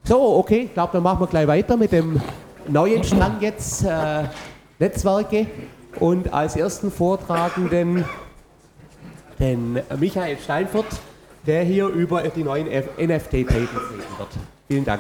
So, okay, ich glaube, dann machen wir gleich weiter mit dem neuen Strang jetzt, Netzwerke. Und als ersten Vortragenden den Michael Steinfurt, der hier über die neuen NFT-Tables reden wird. Vielen Dank.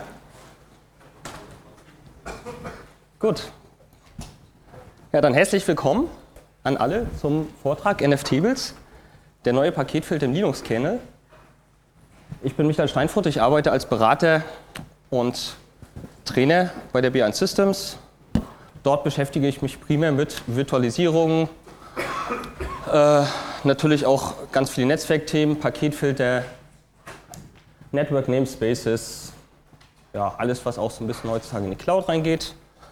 Gut. Ja, dann herzlich willkommen an alle zum Vortrag NFT-Tables, der neue Paketfilter im Linux-Kernel. Ich bin Michael Steinfurt, ich arbeite als Berater und Trainer bei der B1 Systems. Dort beschäftige ich mich primär mit Virtualisierung, natürlich auch ganz viele Netzwerkthemen, Paketfilter, Network Namespaces, ja, alles, was auch so ein bisschen heutzutage in die Cloud reingeht.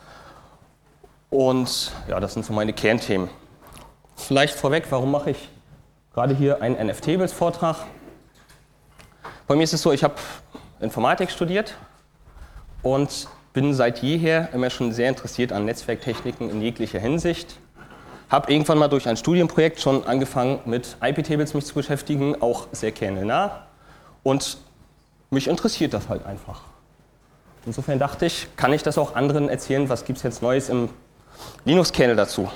Und ja, das sind so meine Kernthemen. Vielleicht vorweg, warum mache ich gerade hier einen NFT-Tables-Vortrag? Bei mir ist es so, ich habe Informatik studiert und bin seit jeher immer schon sehr interessiert an Netzwerktechniken in jeglicher Hinsicht. Habe irgendwann mal durch ein Studienprojekt schon angefangen, mit IP-Tables mich zu beschäftigen, auch sehr kernelnah. Und mich interessiert das halt einfach. Insofern dachte ich, kann ich das auch anderen erzählen, was gibt es jetzt Neues im Linux-Kernel dazu.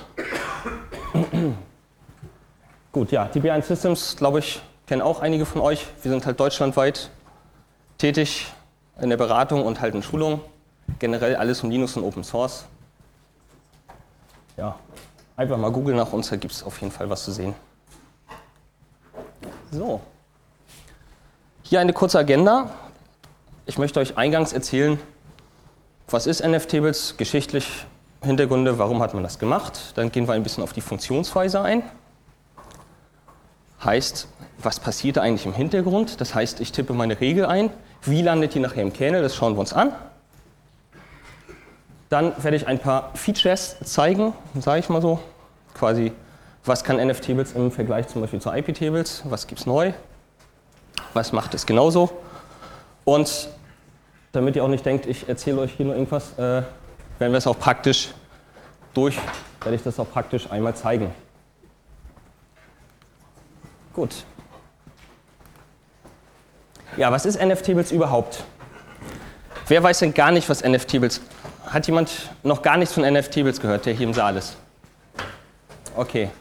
Gut, ja, die B1 Systems, glaube ich, kennen auch einige von euch. Wir sind halt deutschlandweit tätig in der Beratung und halt in Schulung. Generell alles um Linux und Open Source. Ja, einfach mal googeln nach uns, da gibt es auf jeden Fall was zu sehen. So, hier eine kurze Agenda. Ich möchte euch eingangs erzählen, was ist NFT-Tables, geschichtlich Hintergründe, warum hat man das gemacht. Dann gehen wir ein bisschen auf die Funktionsweise ein. Heißt, was passiert da eigentlich im Hintergrund? Das heißt, ich tippe meine Regel ein. Wie landet die nachher im Kernel? Das schauen wir uns an. Dann werde ich ein paar Features zeigen, sage ich mal so. Quasi, was kann NFT-Tables im Vergleich zum Beispiel zu IP-Tables? Was gibt es neu? Was macht es genauso? Und damit ihr auch nicht denkt, ich erzähle euch hier nur irgendwas, werden wir es auch praktisch werde ich das auch praktisch einmal zeigen. Gut. Ja, was ist NFT-Tables überhaupt? Wer weiß denn gar nicht, was NFT-Tables? Hat jemand noch gar nichts von NFT-Tables gehört, der hier im Saal ist? Okay.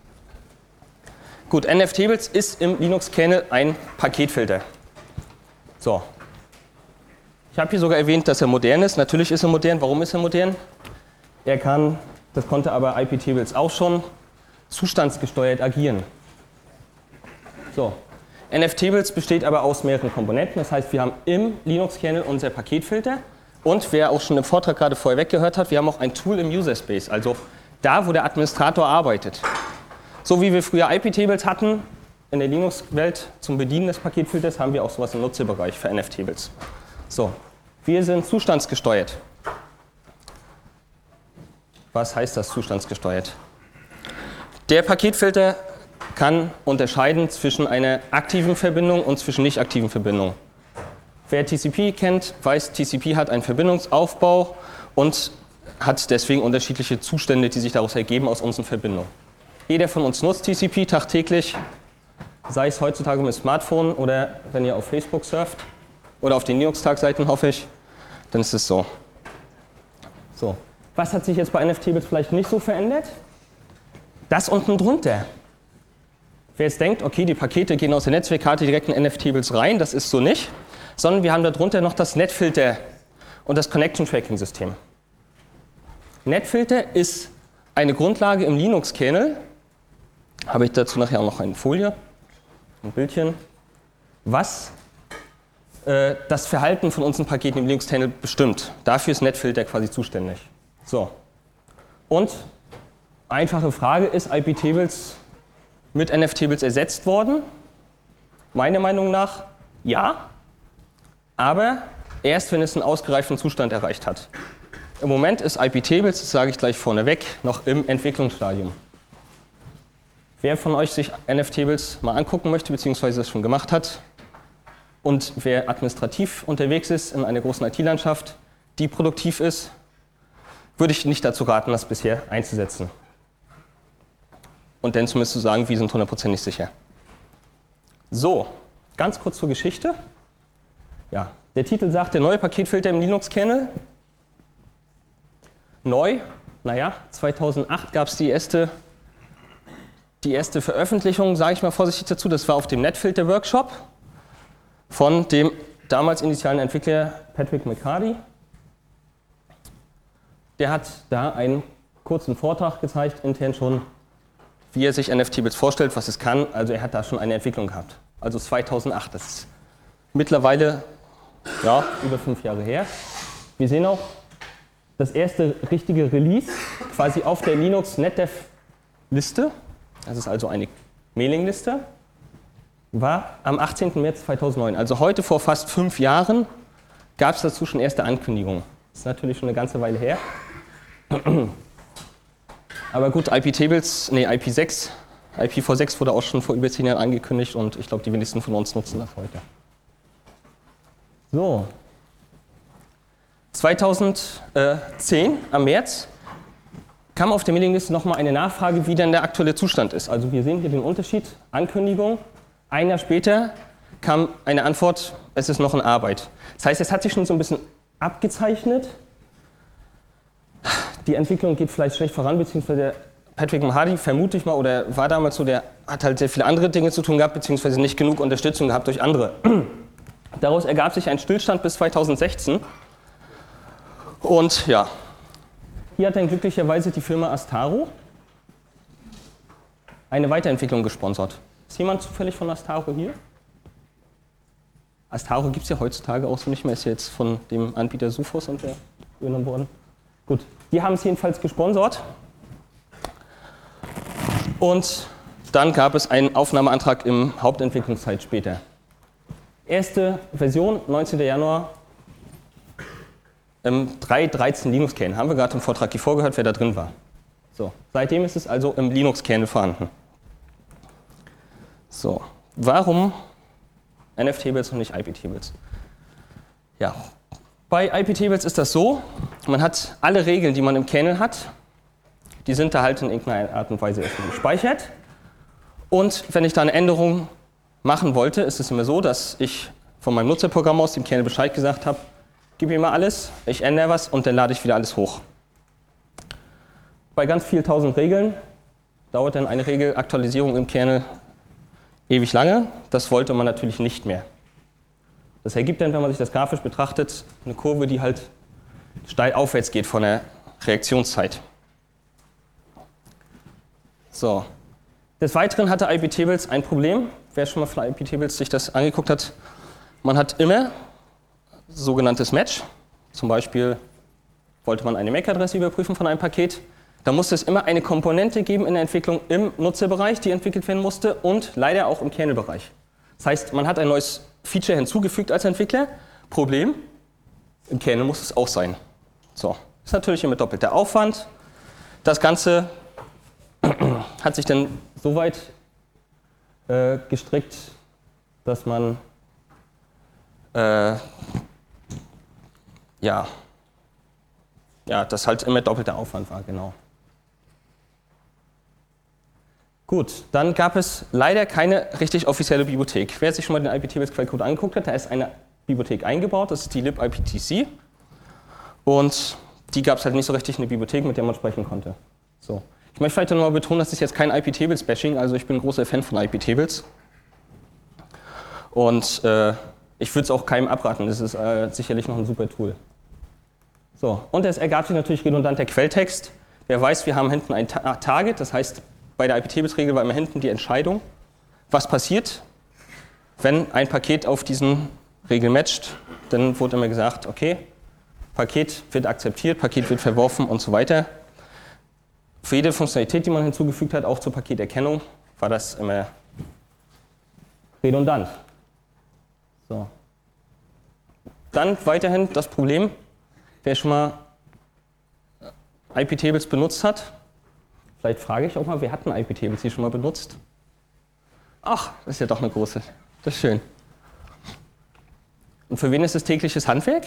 Gut, NFT-Tables ist im Linux-Kernel ein Paketfilter. So. Ich habe hier sogar erwähnt, dass er modern ist. Natürlich ist er modern. Warum ist er modern? Er kann, das konnte aber IP-Tables auch schon, zustandsgesteuert agieren. So. NFT-Tables besteht aber aus mehreren Komponenten. Das heißt, wir haben im Linux-Kernel unser Paketfilter. Und wer auch schon im Vortrag gerade vorher weggehört hat, wir haben auch ein Tool im User-Space, also da, wo der Administrator arbeitet. So wie wir früher IP-Tables hatten in der Linux-Welt zum Bedienen des Paketfilters, haben wir auch sowas im Nutzerbereich für NFT-Tables. So, wir sind zustandsgesteuert. Was heißt das, zustandsgesteuert? Der Paketfilter kann unterscheiden zwischen einer aktiven Verbindung und zwischen nicht aktiven Verbindungen. Wer TCP kennt, weiß, TCP hat einen Verbindungsaufbau und hat deswegen unterschiedliche Zustände, die sich daraus ergeben aus unseren Verbindungen. Jeder von uns nutzt TCP tagtäglich, sei es heutzutage mit Smartphone oder wenn ihr auf Facebook surft oder auf den Linux-Tag-Seiten, hoffe ich, dann ist es so. So. Was hat sich jetzt bei NFT-Tables vielleicht nicht so verändert? Das unten drunter. Wer jetzt denkt, okay, die Pakete gehen aus der Netzwerkkarte direkt in NFT-Tables rein, das ist so nicht. Sondern wir haben darunter noch das Netfilter und das Connection Tracking System. Netfilter ist eine Grundlage im Linux-Kernel, habe ich dazu nachher auch noch eine Folie, ein Bildchen, was das Verhalten von unseren Paketen im Linux-Kernel bestimmt. Dafür ist Netfilter quasi zuständig. So. Und einfache Frage, ist IP-Tables mit NFT-Tables ersetzt worden? Meiner Meinung nach ja. Aber erst, wenn es einen ausgereiften Zustand erreicht hat. Im Moment ist IP-Tables, das sage ich gleich vorneweg, noch im Entwicklungsstadium. Wer von euch sich NFT-Tables mal angucken möchte, beziehungsweise das schon gemacht hat, und wer administrativ unterwegs ist in einer großen IT-Landschaft, die produktiv ist, würde ich nicht dazu raten, das bisher einzusetzen. Und dann zumindest zu sagen, wir sind 100% sicher. So, ganz kurz zur Geschichte. Ja, Der Titel sagt, der neue Paketfilter im Linux-Kernel. Neu, naja, 2008 gab es die erste Veröffentlichung, sage ich mal vorsichtig dazu. Das war auf dem NetFilter-Workshop von dem damals initialen Entwickler Patrick McCarty. Der hat da einen kurzen Vortrag gezeigt, intern schon, wie er sich NFTables vorstellt, was es kann. Also er hat da schon eine Entwicklung gehabt. Also 2008, das ist mittlerweile ja, über 5 Jahre her. Wir sehen auch das erste richtige Release quasi auf der Linux NetDev-Liste. Das ist also eine Mailingliste. War am 18. März 2009. Also heute vor fast 5 Jahren gab es dazu schon erste Ankündigungen. Das ist natürlich schon eine ganze Weile her. Aber gut, IPv6 wurde auch schon vor über 10 Jahren angekündigt und ich glaube, die wenigsten von uns nutzen das heute. So. 2010, am März, kam auf der Mailingliste nochmal eine Nachfrage, wie denn der aktuelle Zustand ist. Also wir sehen hier den Unterschied, Ankündigung. Ein Jahr später kam eine Antwort, es ist noch in Arbeit. Das heißt, es hat sich schon so ein bisschen abgezeichnet. Die Entwicklung geht vielleicht schlecht voran, beziehungsweise der Patrick McCarty, vermute ich mal, oder war damals so, der hat halt sehr viele andere Dinge zu tun gehabt, beziehungsweise nicht genug Unterstützung gehabt durch andere. Daraus ergab sich ein Stillstand bis 2016. Und ja, hier hat dann glücklicherweise die Firma Astaro eine Weiterentwicklung gesponsert. Ist jemand zufällig von Astaro hier? Astaro gibt es ja heutzutage auch so nicht mehr, ist ja jetzt von dem Anbieter Sophos und der übernommen worden. Gut, die haben es jedenfalls gesponsert. Und dann gab es einen Aufnahmeantrag im Hauptentwicklungszeit später. Erste Version, 19. Januar, 3.13 Linux-Kernel. Haben wir gerade im Vortrag hier vorgehört, wer da drin war. So, seitdem ist es also im Linux-Kernel vorhanden. So, warum NFTables und nicht IP-Tables? Ja, bei IP-Tables ist das so, man hat alle Regeln, die man im Kernel hat, die sind da halt in irgendeiner Art und Weise erstmal gespeichert. Und wenn ich da eine Änderung machen wollte, ist es immer so, dass ich von meinem Nutzerprogramm aus dem Kernel Bescheid gesagt habe, gib mir mal alles, ich ändere was und dann lade ich wieder alles hoch. Bei ganz vielen tausend Regeln dauert dann eine Regelaktualisierung im Kernel ewig lange. Das wollte man natürlich nicht mehr. Das ergibt dann, wenn man sich das grafisch betrachtet, eine Kurve, die halt steil aufwärts geht von der Reaktionszeit. So. Des Weiteren hatte IP-Tables ein Problem. Wer schon mal von IP-Tables sich das angeguckt hat, man hat immer sogenanntes Match. Zum Beispiel wollte man eine MAC-Adresse überprüfen von einem Paket. Da musste es immer eine Komponente geben in der Entwicklung im Nutzerbereich, die entwickelt werden musste und leider auch im Kernelbereich. Das heißt, man hat ein neues Feature hinzugefügt als Entwickler. Problem, im Kernel muss es auch sein. So, ist natürlich immer doppelter Aufwand. Das Ganze hat sich dann so weit gestrickt, dass man das halt immer doppelter Aufwand war, genau. Gut, dann gab es leider keine richtig offizielle Bibliothek. Wer sich schon mal den IP-Tables Quellcode angeguckt hat, da ist eine Bibliothek eingebaut, das ist die libiptc. Und die gab es halt nicht so richtig eine Bibliothek, mit der man sprechen konnte. So. Ich möchte vielleicht nochmal betonen, das ist jetzt kein IP-Tables-Bashing, also ich bin ein großer Fan von IP-Tables. Und ich würde es auch keinem abraten, das ist sicherlich noch ein super Tool. So, und es ergab sich natürlich redundant der Quelltext. Wer weiß, wir haben hinten ein Target, das heißt, bei der IP-Tables-Regel war immer hinten die Entscheidung, was passiert, wenn ein Paket auf diesen Regel matcht. Dann wurde immer gesagt, okay, Paket wird akzeptiert, Paket wird verworfen und so weiter. Für jede Funktionalität, die man hinzugefügt hat, auch zur Paketerkennung, war das immer redundant. So. Dann weiterhin das Problem, wer schon mal IP-Tables benutzt hat. Vielleicht frage ich auch mal, wer hat denn IP-Tables hier schon mal benutzt? Ach, das ist ja doch eine große. Das ist schön. Und für wen ist es tägliches Handwerk?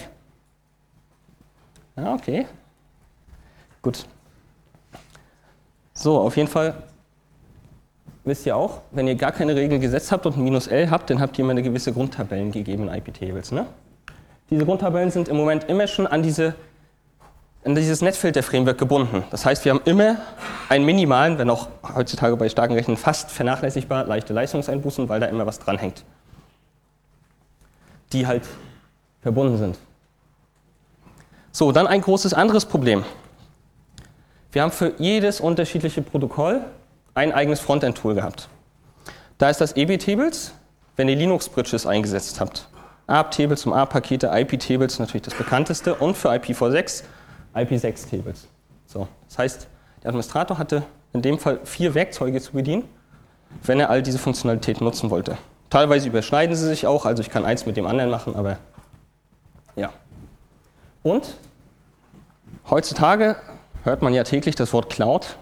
Ja, okay. Gut. So, auf jeden Fall wisst ihr auch, wenn ihr gar keine Regeln gesetzt habt und ein -L habt, dann habt ihr immer eine gewisse Grundtabellen gegeben in IP-Tables. Ne? Diese Grundtabellen sind im Moment immer schon an dieses Netzfilter-Framework gebunden. Das heißt, wir haben immer einen minimalen, wenn auch heutzutage bei starken Rechnern fast vernachlässigbar, leichte Leistungseinbußen, weil da immer was dranhängt, die halt verbunden sind. So, dann ein großes anderes Problem. Wir haben für jedes unterschiedliche Protokoll ein eigenes Frontend-Tool gehabt. Da ist das EB-Tables, wenn ihr Linux-Bridges eingesetzt habt. ARP-Tables zum ARP-Pakete, IP-Tables natürlich das bekannteste und für IPv6 IP6-Tables. So, das heißt, der Administrator hatte in dem Fall 4 Werkzeuge zu bedienen, wenn er all diese Funktionalitäten nutzen wollte. Teilweise überschneiden sie sich auch, also ich kann eins mit dem anderen machen, aber ja. Und heutzutage hört man ja täglich das Wort Cloud.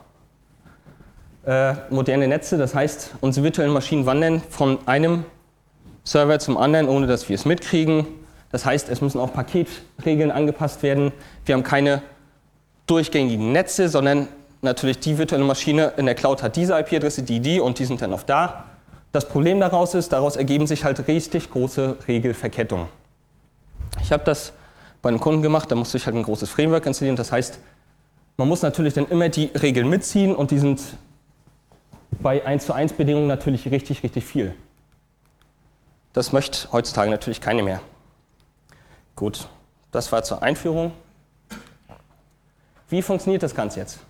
Moderne Netze, das heißt, unsere virtuellen Maschinen wandern von einem Server zum anderen, ohne dass wir es mitkriegen. Das heißt, es müssen auch Paketregeln angepasst werden. Wir haben keine durchgängigen Netze, sondern natürlich die virtuelle Maschine in der Cloud hat diese IP-Adresse, die und die sind dann oft da. Das Problem daraus ergeben sich halt richtig große Regelverkettungen. Ich habe das bei einem Kunden gemacht, da musste ich halt ein großes Framework installieren. Das heißt, man muss natürlich dann immer die Regeln mitziehen und die sind bei 1:1 Bedingungen natürlich richtig, richtig viel. Das möchte heutzutage natürlich keine mehr. Gut, das war zur Einführung. Wie funktioniert das Ganze jetzt?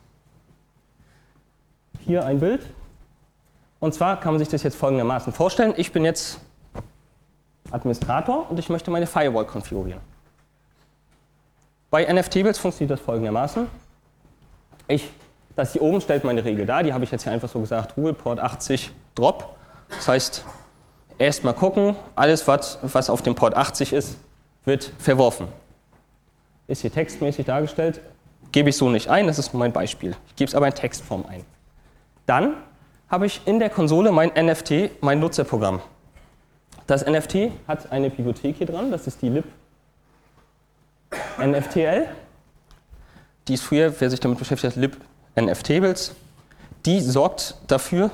Hier ein Bild. Und zwar kann man sich das jetzt folgendermaßen vorstellen. Ich bin jetzt Administrator und ich möchte meine Firewall konfigurieren. Bei NFTables funktioniert das folgendermaßen. Das hier oben stellt meine Regel dar, die habe ich jetzt hier einfach so gesagt, Rule Port 80 Drop. Das heißt, erst mal gucken, alles was auf dem Port 80 ist, wird verworfen. Ist hier textmäßig dargestellt, gebe ich so nicht ein, das ist mein Beispiel. Ich gebe es aber in Textform ein. Dann habe ich in der Konsole mein NFT, mein Nutzerprogramm. Das NFT hat eine Bibliothek hier dran, das ist die libnftl. Die ist früher, wer sich damit beschäftigt hat, libnftables. Die sorgt dafür,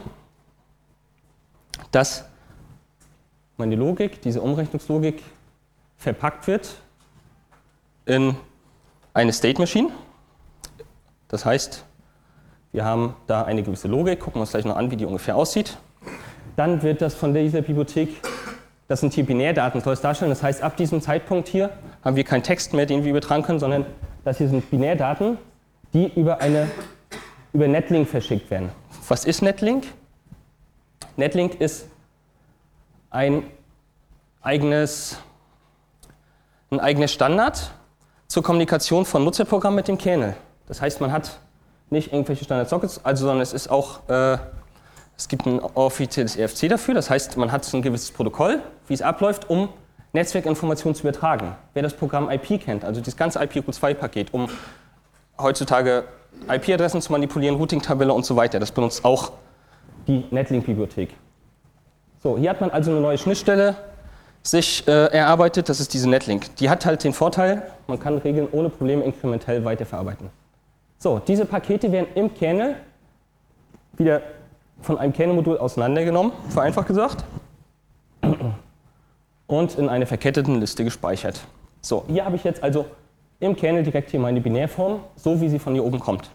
dass meine Logik, diese Umrechnungslogik, verpackt wird in eine State Machine. Das heißt, wir haben da eine gewisse Logik, gucken wir uns gleich noch an, wie die ungefähr aussieht. Dann wird das von dieser Bibliothek, das sind hier Binärdaten, soll es darstellen. Das heißt, ab diesem Zeitpunkt hier haben wir keinen Text mehr, den wir übertragen können, sondern das hier sind Binärdaten, die über Netlink verschickt werden. Was ist Netlink? Netlink ist ein eigenes Standard zur Kommunikation von Nutzerprogrammen mit dem Kernel. Das heißt, man hat nicht irgendwelche Standard-Sockets, sondern es ist auch, es gibt ein offizielles RFC dafür. Das heißt, man hat ein gewisses Protokoll, wie es abläuft, um Netzwerkinformationen zu übertragen. Wer das Programm IP kennt, also das ganze IPv2-Paket, um heutzutage IP-Adressen zu manipulieren, Routing-Tabelle und so weiter, das benutzt auch die Netlink-Bibliothek. So, hier hat man also eine neue Schnittstelle sich erarbeitet, das ist diese Netlink. Die hat halt den Vorteil, man kann Regeln ohne Probleme inkrementell weiterverarbeiten. So, diese Pakete werden im Kernel wieder von einem Kernelmodul auseinandergenommen, vereinfacht gesagt, und in einer verketteten Liste gespeichert. So, hier habe ich jetzt also im Kernel direkt hier meine Binärform, so wie sie von hier oben kommt.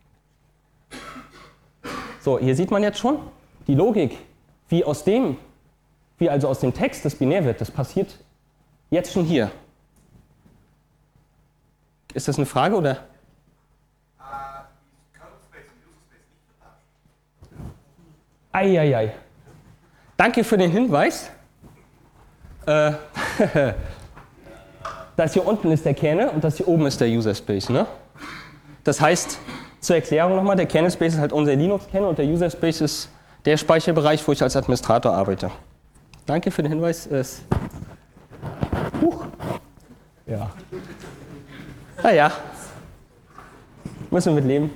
So, hier sieht man jetzt schon, die Logik, wie also aus dem Text das binär wird, das passiert jetzt schon hier. Ist das eine Frage oder? Eieiei. Danke für den Hinweis. Das hier unten ist der Kernel und das hier oben ist der User Space. Ne? Das heißt, zur Erklärung nochmal, der Kernel Space ist halt unser Linux-Kernel und der User Space ist der Speicherbereich, wo ich als Administrator arbeite. Danke für den Hinweis. Ja. Naja, müssen wir mit leben.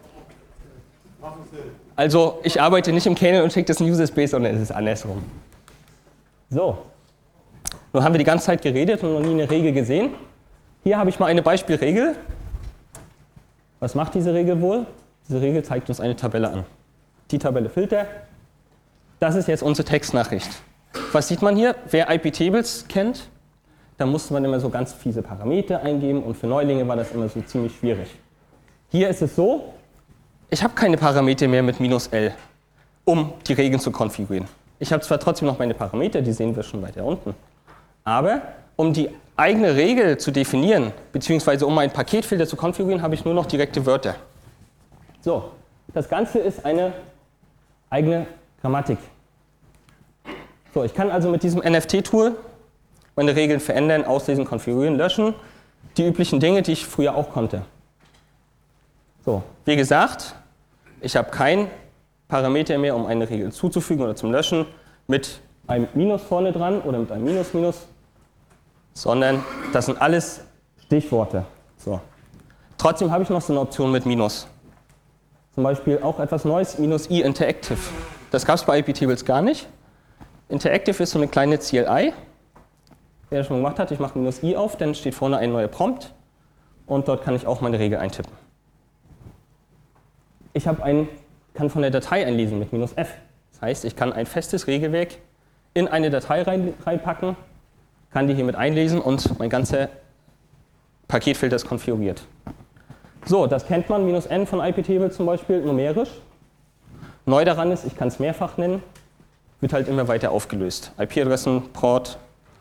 Also, ich arbeite nicht im Kernel und schicke das in User Space, sondern es ist andersrum. So. Nun haben wir die ganze Zeit geredet und noch nie eine Regel gesehen. Hier habe ich mal eine Beispielregel. Was macht diese Regel wohl? Diese Regel zeigt uns eine Tabelle an. Die Tabelle Filter. Das ist jetzt unsere Textnachricht. Was sieht man hier? Wer IP-Tables kennt, da musste man immer so ganz fiese Parameter eingeben und für Neulinge war das immer so ziemlich schwierig. Hier ist es so, ich habe keine Parameter mehr mit -L, um die Regeln zu konfigurieren. Ich habe zwar trotzdem noch meine Parameter, die sehen wir schon weiter unten, aber um die eigene Regel zu definieren, beziehungsweise um meinen Paketfilter zu konfigurieren, habe ich nur noch direkte Wörter. So, das Ganze ist eine eigene Grammatik. So, ich kann also mit diesem NFT-Tool meine Regeln verändern, auslesen, konfigurieren, löschen. Die üblichen Dinge, die ich früher auch konnte. So, wie gesagt, ich habe keinen Parameter mehr, um eine Regel zuzufügen oder zum Löschen mit einem Minus vorne dran oder mit einem Minus, Minus, sondern das sind alles Stichworte. So. Trotzdem habe ich noch so eine Option mit Minus. Zum Beispiel auch etwas Neues, -i Interactive. Das gab es bei iptables gar nicht. Interactive ist so eine kleine CLI. Wer das schon gemacht hat, ich mache -i auf, dann steht vorne ein neuer Prompt und dort kann ich auch meine Regel eintippen. Ich kann von der Datei einlesen mit -f. Das heißt, ich kann ein festes Regelwerk in eine Datei reinpacken, kann die hier mit einlesen und mein ganzer Paketfilter ist konfiguriert. So, das kennt man, -n von iptable zum Beispiel, numerisch. Neu daran ist, ich kann es mehrfach nennen, wird halt immer weiter aufgelöst. IP-Adressen, Port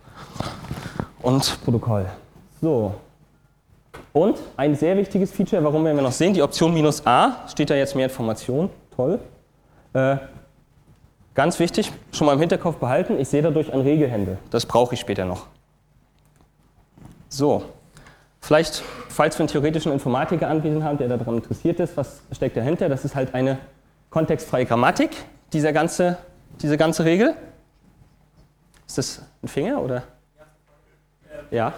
und Protokoll. So. Und ein sehr wichtiges Feature, warum werden wir noch sehen, die Option -a, steht da jetzt mehr Information, toll. Ganz wichtig, schon mal im Hinterkopf behalten, ich sehe dadurch ein Regelhändel. Das brauche ich später noch. So, vielleicht, falls wir einen theoretischen Informatiker anwesend haben, der daran interessiert ist, was steckt dahinter, das ist halt eine kontextfreie Grammatik, diese ganze Regel. Ist das ein Finger oder? Ja.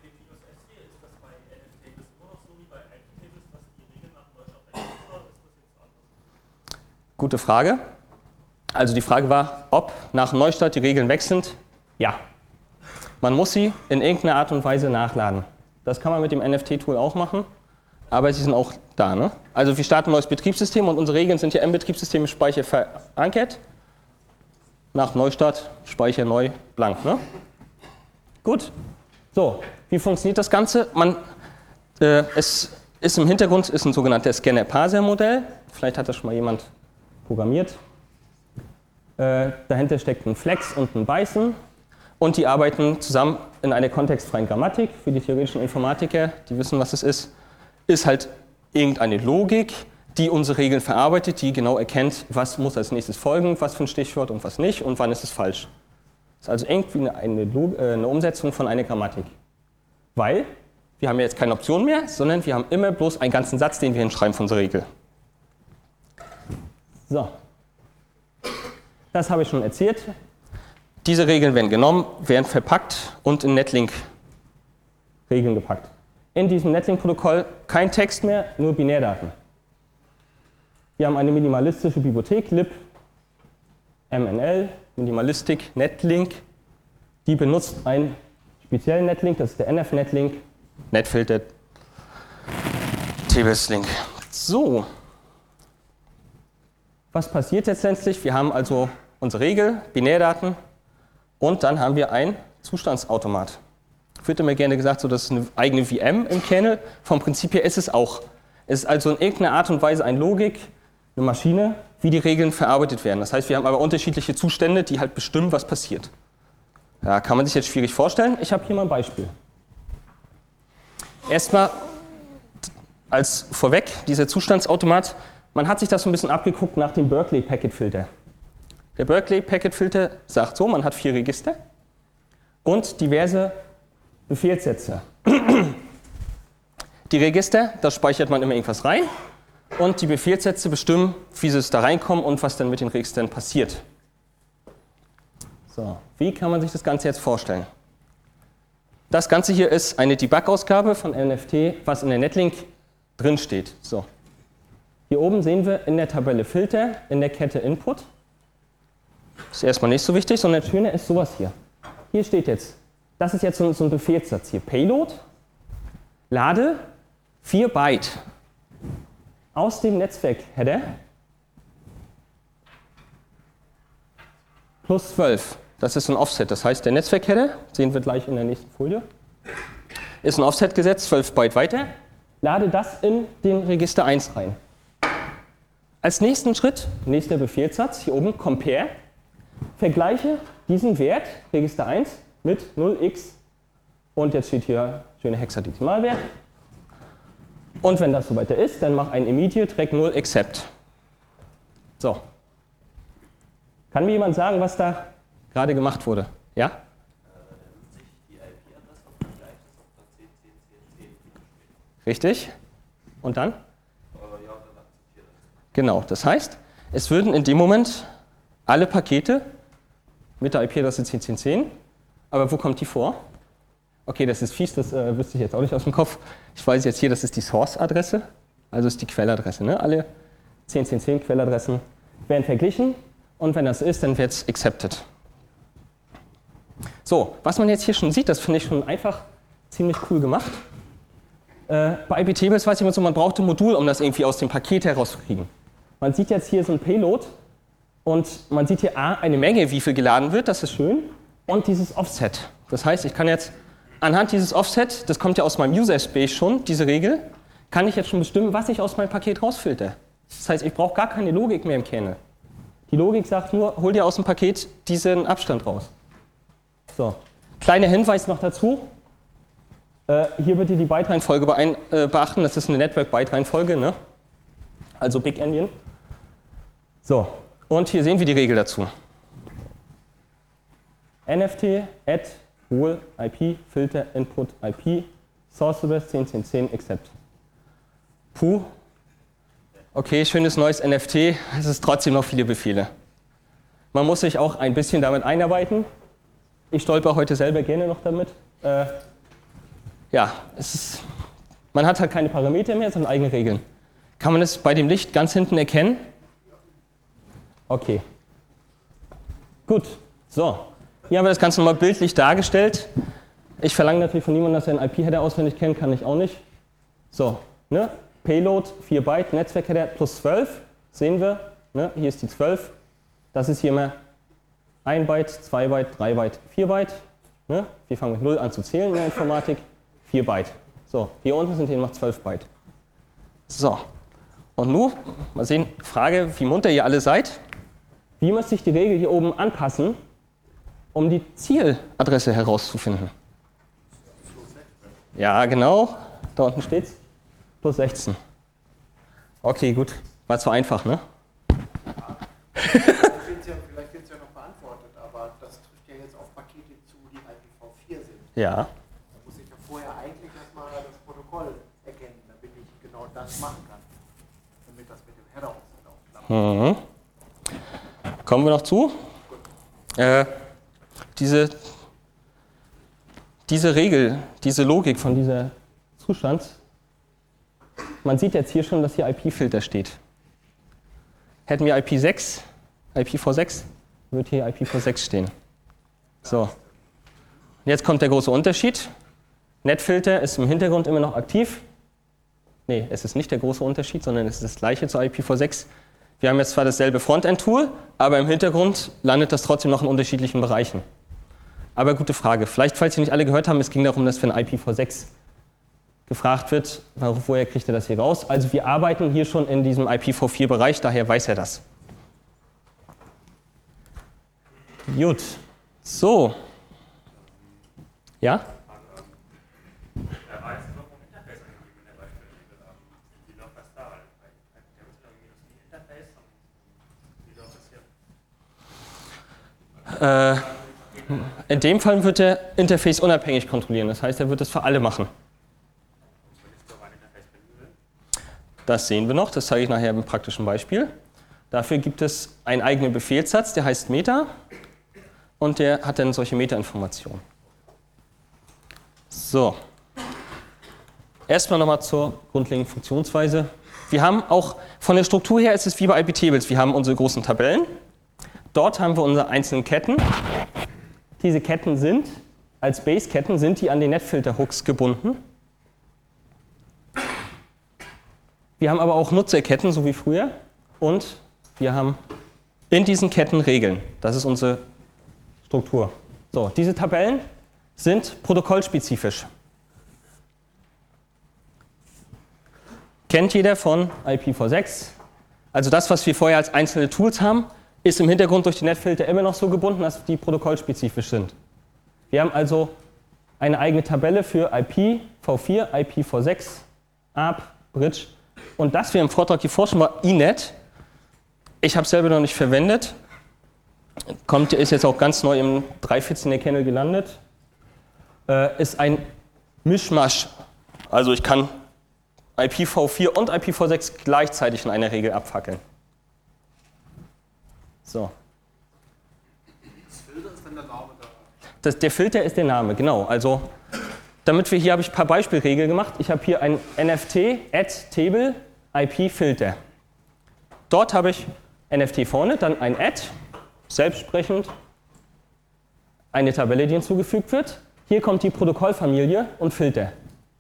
Gute Frage. Also die Frage war, ob nach Neustart die Regeln weg sind. Ja. Man muss sie in irgendeiner Art und Weise nachladen. Das kann man mit dem NFT-Tool auch machen, aber sie sind auch da. Ne? Also wir starten ein neues Betriebssystem und unsere Regeln sind ja im Betriebssystem im Speicher verankert. Nach Neustart, Speicher neu, blank. Ne? Gut. So, wie funktioniert das Ganze? Es ist im Hintergrund ein sogenanntes Scanner-Parser-Modell. Vielleicht hat das schon mal jemand programmiert. Dahinter steckt ein Flex und ein Bison und die arbeiten zusammen in einer kontextfreien Grammatik. Für die theoretischen Informatiker, die wissen, was es ist halt irgendeine Logik, die unsere Regeln verarbeitet, die genau erkennt, was muss als nächstes folgen, was für ein Stichwort und was nicht und wann ist es falsch. Das ist also irgendwie eine Umsetzung von einer Grammatik. Weil wir haben ja jetzt keine Option mehr, sondern wir haben immer bloß einen ganzen Satz, den wir hinschreiben von unserer Regel. So. Das habe ich schon erzählt. Diese Regeln werden genommen, werden verpackt und in Netlink-Regeln gepackt. In diesem Netlink-Protokoll kein Text mehr, nur Binärdaten. Wir haben eine minimalistische Bibliothek, lib, MNL, Minimalistik, Netlink. Die benutzt einen speziellen Netlink, das ist der NF-Netlink, Netfilter, TBS-Link. So. Was passiert jetzt letztlich? Wir haben also unsere Regel, Binärdaten und dann haben wir ein Zustandsautomat. Wird immer gerne gesagt, so, das ist eine eigene VM im Kernel. Vom Prinzip her ist es auch. Es ist also in irgendeiner Art und Weise eine Logik, eine Maschine, wie die Regeln verarbeitet werden. Das heißt, wir haben aber unterschiedliche Zustände, die halt bestimmen, was passiert. Ja, kann man sich jetzt schwierig vorstellen. Ich habe hier mal ein Beispiel. Erstmal als vorweg, dieser Zustandsautomat, man hat sich das so ein bisschen abgeguckt nach dem Berkeley Packet Filter. Der Berkeley Packet Filter sagt so, man hat 4 Register und diverse Befehlssätze. Die Register, da speichert man immer irgendwas rein und die Befehlssätze bestimmen, wie sie da reinkommen und was dann mit den Registern passiert. So, wie kann man sich das Ganze jetzt vorstellen? Das Ganze hier ist eine Debug-Ausgabe von NFT, was in der Netlink drin steht. So. Hier oben sehen wir in der Tabelle Filter, in der Kette Input. Das ist erstmal nicht so wichtig, sondern das Schöne ist sowas hier. Hier steht jetzt, das ist jetzt so ein Befehlssatz hier. Payload, lade 4 Byte aus dem Netzwerk-Header plus 12. Das ist ein Offset. Das heißt, der Netzwerkheader, sehen wir gleich in der nächsten Folie, ist ein Offset gesetzt, 12 Byte weiter. Lade das in den Register 1 rein. Als nächsten Schritt, nächster Befehlssatz, hier oben, compare, vergleiche diesen Wert, Register 1, mit 0x und jetzt steht hier schöner Hexadezimalwert. Und wenn das so weiter ist, dann mach ein immediate rec 0 accept. So. Kann mir jemand sagen, was da gerade gemacht wurde? Ja? Richtig. Und dann? Genau, das heißt, es würden in dem Moment alle Pakete mit der IP-Adresse 10.10.10, aber wo kommt die vor? Okay, das ist fies, das wüsste ich jetzt auch nicht aus dem Kopf. Ich weiß jetzt hier, das ist die Source-Adresse, also ist die Quelladresse. Ne? Alle 10.10.10 Quelladressen werden verglichen und wenn das so ist, dann wird es accepted. So, was man jetzt hier schon sieht, das finde ich schon einfach ziemlich cool gemacht. Bei IP-Tables weiß ich immer so, man braucht ein Modul, um das irgendwie aus dem Paket herauszukriegen. Man sieht jetzt hier so ein Payload und man sieht hier eine Menge, wie viel geladen wird, das ist schön, und dieses Offset. Das heißt, ich kann jetzt anhand dieses Offset, das kommt ja aus meinem User Space schon, diese Regel, kann ich jetzt schon bestimmen, was ich aus meinem Paket rausfilter. Das heißt, ich brauche gar keine Logik mehr im Kernel. Die Logik sagt nur, hol dir aus dem Paket diesen Abstand raus. So, kleiner Hinweis noch dazu. Hier bitte die Byte-Reihenfolge beachten, das ist eine Network-Byte-Reihenfolge, ne? Also Big Endian. So, und hier sehen wir die Regel dazu. NFT add hol IP filter input IP source address 10.10.10 accept. Puh. Okay, schönes neues NFT, es ist trotzdem noch viele Befehle. Man muss sich auch ein bisschen damit einarbeiten. Ich stolper heute selber gerne noch damit. Ja, man hat halt keine Parameter mehr, sondern eigene Regeln. Kann man es bei dem Licht ganz hinten erkennen? Okay. Gut, so. Hier haben wir das Ganze nochmal bildlich dargestellt. Ich verlange natürlich von niemandem, dass er einen IP-Header auswendig kennt, kann ich auch nicht. So, ne? Payload 4 Byte, Netzwerkheader plus 12, sehen wir. Ne? Hier ist die 12. Das ist hier immer 1 Byte, 2 Byte, 3 Byte, 4 Byte. Ne? Wir fangen mit 0 an zu zählen in der Informatik. 4 Byte. So, hier unten sind hier noch 12 Byte. So, und nun, mal sehen, Frage, wie munter ihr alle seid. Wie muss ich die Regel hier oben anpassen, um die Zieladresse herauszufinden? Ja, genau, da unten steht's. Plus 16. Okay, gut, war zu einfach, ne? Vielleicht wird es ja noch beantwortet, aber das trifft ja jetzt auf Pakete zu, die IPv4 sind. Ja. Da muss ich ja vorher eigentlich erstmal das Protokoll erkennen, damit ich genau das machen kann, damit das mit dem Header auch klappt. Kommen wir noch zu. Diese Regel, diese Logik von dieser Zustand, man sieht jetzt hier schon, dass hier IP-Filter steht. Hätten wir IP6, IPv6, würde hier IPv6 stehen. So. Jetzt kommt der große Unterschied. Netfilter ist im Hintergrund immer noch aktiv. Nee, es ist nicht der große Unterschied, sondern es ist das gleiche zu IPv6. Wir haben jetzt zwar dasselbe Frontend-Tool, aber im Hintergrund landet das trotzdem noch in unterschiedlichen Bereichen. Aber gute Frage. Vielleicht, falls Sie nicht alle gehört haben, es ging darum, dass wenn IPv6 gefragt wird, woher kriegt er das hier raus? Also wir arbeiten hier schon in diesem IPv4-Bereich, daher weiß er das. Gut. So. Ja? In dem Fall wird er Interface unabhängig kontrollieren, das heißt, er wird das für alle machen. Das sehen wir noch, das zeige ich nachher im praktischen Beispiel. Dafür gibt es einen eigenen Befehlssatz, der heißt Meta und der hat dann solche Meta-Informationen. So. Erstmal nochmal zur grundlegenden Funktionsweise. Wir haben auch, von der Struktur her ist es wie bei IP-Tables, wir haben unsere großen Tabellen. Dort haben wir unsere einzelnen Ketten. Diese Ketten sind, als Base-Ketten, sind die an den Netfilter-Hooks gebunden. Wir haben aber auch Nutzerketten, so wie früher. Und wir haben in diesen Ketten Regeln. Das ist unsere Struktur. So, diese Tabellen sind protokollspezifisch. Kennt jeder von IPv6. Also das, was wir vorher als einzelne Tools haben, ist im Hintergrund durch die Netfilter immer noch so gebunden, dass die protokollspezifisch sind. Wir haben also eine eigene Tabelle für IPv4, IPv6, ARP, Bridge. Und das wir im Vortrag hier forschen war INET. Ich habe es selber noch nicht verwendet. Ist jetzt auch ganz neu im 3.14er Kernel gelandet. Ist ein Mischmasch. Also ich kann IPv4 und IPv6 gleichzeitig in einer Regel abfackeln. So. Das Filter ist dann der Name da. Der Filter ist der Name, genau. Also hier habe ich ein paar Beispielregeln gemacht. Ich habe hier ein NFT add table IP Filter. Dort habe ich NFT vorne, dann ein add, selbstsprechend, eine Tabelle, die hinzugefügt wird. Hier kommt die Protokollfamilie und Filter.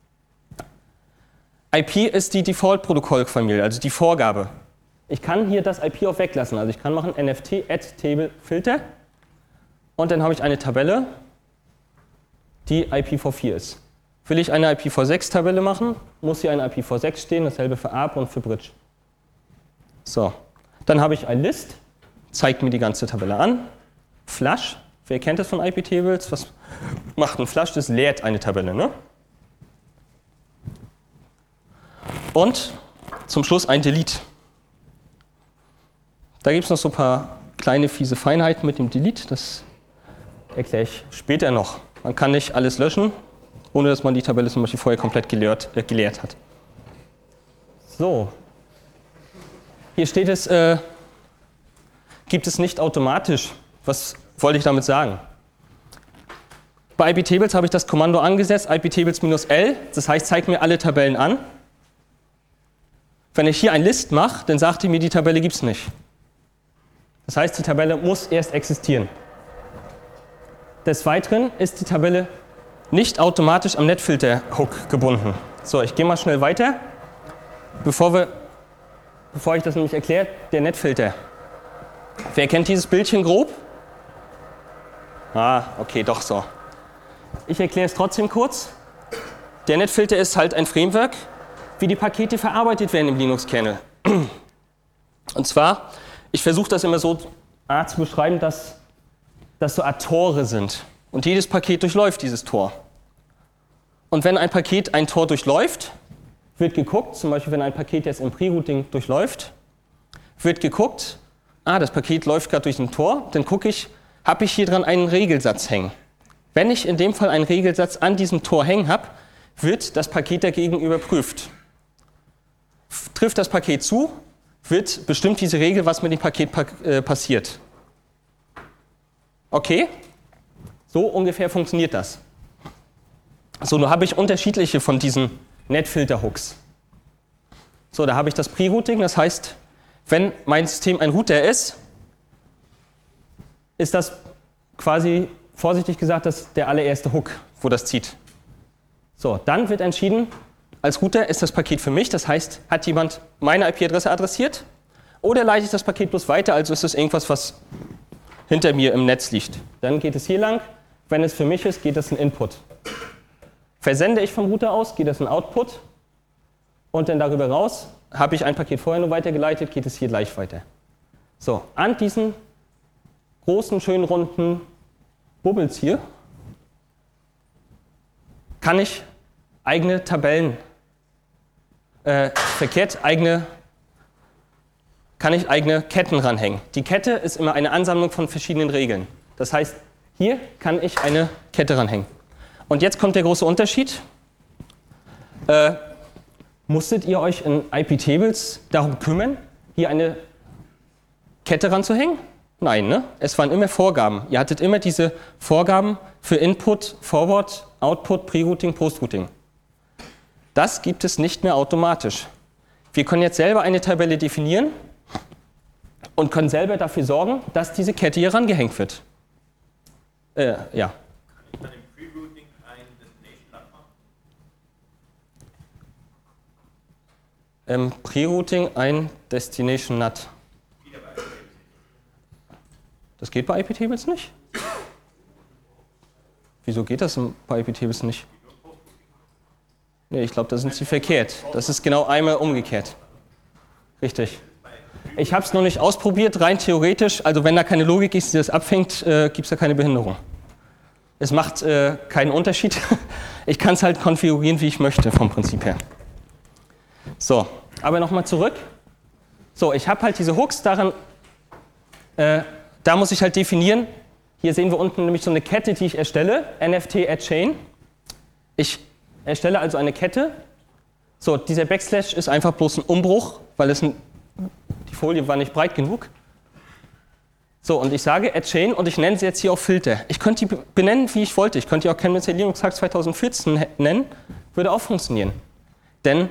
IP ist die Default-Protokollfamilie, also die Vorgabe. Ich kann hier das IP auch weglassen. Also ich kann machen NFT add table Filter und dann habe ich eine Tabelle, die IPv4 ist. Will ich eine IPv6-Tabelle machen, muss hier eine IPv6 stehen, dasselbe für ARP und für Bridge. So, dann habe ich ein List, zeigt mir die ganze Tabelle an. Flush, wer kennt das von IP-Tables? Was macht ein Flush? Das leert eine Tabelle, ne? Und zum Schluss ein Delete. Da gibt es noch so ein paar kleine fiese Feinheiten mit dem Delete, das erkläre ich später noch. Man kann nicht alles löschen, ohne dass man die Tabelle zum Beispiel vorher komplett geleert hat. So, hier steht es, gibt es nicht automatisch. Was wollte ich damit sagen? Bei IPTables habe ich das Kommando angesetzt, IPTables-L, das heißt, zeigt mir alle Tabellen an. Wenn ich hier ein List mache, dann sagt die mir, die Tabelle gibt es nicht. Das heißt, die Tabelle muss erst existieren. Des Weiteren ist die Tabelle nicht automatisch am Netfilter-Hook gebunden. So, ich gehe mal schnell weiter. Bevor ich das nämlich erkläre, der Netfilter. Wer kennt dieses Bildchen grob? Ah, okay, doch so. Ich erkläre es trotzdem kurz. Der Netfilter ist halt ein Framework, wie die Pakete verarbeitet werden im Linux-Kernel. Und zwar, ich versuche das immer so zu beschreiben, dass das so Art Tore sind. Und jedes Paket durchläuft dieses Tor. Und wenn ein Paket ein Tor durchläuft, wird geguckt, zum Beispiel wenn ein Paket jetzt im Pre-Routing durchläuft, wird geguckt, das Paket läuft gerade durch ein Tor, dann gucke ich, habe ich hier dran einen Regelsatz hängen. Wenn ich in dem Fall einen Regelsatz an diesem Tor hängen habe, wird das Paket dagegen überprüft. Trifft das Paket zu, wird bestimmt diese Regel, was mit dem Paket passiert. Okay? So ungefähr funktioniert das. So, nun habe ich unterschiedliche von diesen Netfilter-Hooks. So, da habe ich das Pre-Routing, das heißt, wenn mein System ein Router ist das quasi, vorsichtig gesagt, der allererste Hook, wo das zieht. So, dann wird entschieden, als Router ist das Paket für mich, das heißt, hat jemand meine IP-Adresse adressiert oder leite ich das Paket bloß weiter, also ist es irgendwas, was hinter mir im Netz liegt. Dann geht es hier lang, wenn es für mich ist, geht es in Input. Versende ich vom Router aus, geht es in Output und dann darüber raus, habe ich ein Paket vorher nur weitergeleitet, geht es hier gleich weiter. So, an diesen großen, schönen, runden Bubbles hier kann ich eigene Tabellen, kann ich eigene Ketten ranhängen. Die Kette ist immer eine Ansammlung von verschiedenen Regeln. Das heißt, hier kann ich eine Kette ranhängen. Und jetzt kommt der große Unterschied. Musstet ihr euch in IP-Tables darum kümmern, hier eine Kette ranzuhängen? Nein, ne? Es waren immer Vorgaben. Ihr hattet immer diese Vorgaben für Input, Forward, Output, Pre-Routing, Post-Routing. Das gibt es nicht mehr automatisch. Wir können jetzt selber eine Tabelle definieren und können selber dafür sorgen, dass diese Kette hier rangehängt wird. Ja. Kann ich dann im Pre-Routing ein Destination-NAT machen? Im Pre-Routing ein Destination-NAT. Das geht bei IP-Tables nicht? Wieso geht das bei IPTables nicht? Nee, ich glaube, da sind sie verkehrt. Das ist genau einmal umgekehrt. Richtig. Ich habe es noch nicht ausprobiert, rein theoretisch. Also wenn da keine Logik ist, die das abfängt, gibt es da keine Behinderung. Es macht keinen Unterschied. Ich kann es halt konfigurieren, wie ich möchte, vom Prinzip her. So, aber nochmal zurück. So, ich habe halt diese Hooks, da muss ich halt definieren. Hier sehen wir unten nämlich so eine Kette, die ich erstelle, NFT@Chain. Ich erstelle also eine Kette. So, dieser Backslash ist einfach bloß ein Umbruch, weil die Folie war nicht breit genug. So, und ich sage @Chain und ich nenne sie jetzt hier auch Filter. Ich könnte die benennen, wie ich wollte. Ich könnte die auch Chemnitzer Linux Tag 2014 nennen, würde auch funktionieren. Denn,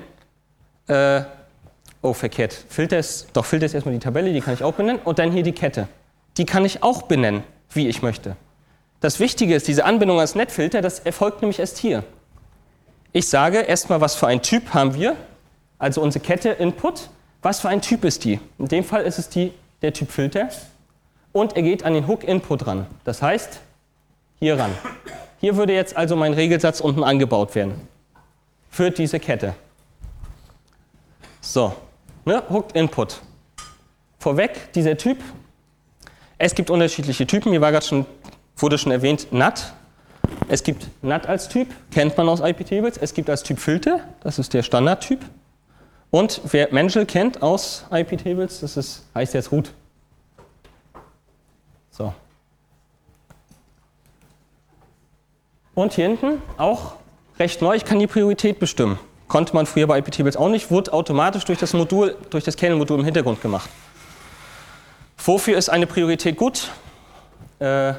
verkehrt. Filter ist erstmal die Tabelle, die kann ich auch benennen. Und dann hier die Kette. Die kann ich auch benennen, wie ich möchte. Das Wichtige ist, diese Anbindung als Netfilter, das erfolgt nämlich erst hier. Ich sage erstmal, was für einen Typ haben wir, also unsere Kette Input, was für ein Typ ist die? In dem Fall ist es der Typ Filter und er geht an den Hook Input ran. Das heißt, hier ran. Hier würde jetzt also mein Regelsatz unten angebaut werden für diese Kette. So, Hook Input. Vorweg, dieser Typ, es gibt unterschiedliche Typen, hier wurde schon erwähnt, NAT. Es gibt NAT als Typ, kennt man aus IPTables. Es gibt als Typ Filter, das ist der Standardtyp. Und wer Menschel kennt aus IPTables, heißt jetzt Root. So. Und hier hinten auch recht neu, ich kann die Priorität bestimmen. Konnte man früher bei IPTables auch nicht, wurde automatisch durch das Kernel-Modul im Hintergrund gemacht. Wofür ist eine Priorität gut? Wir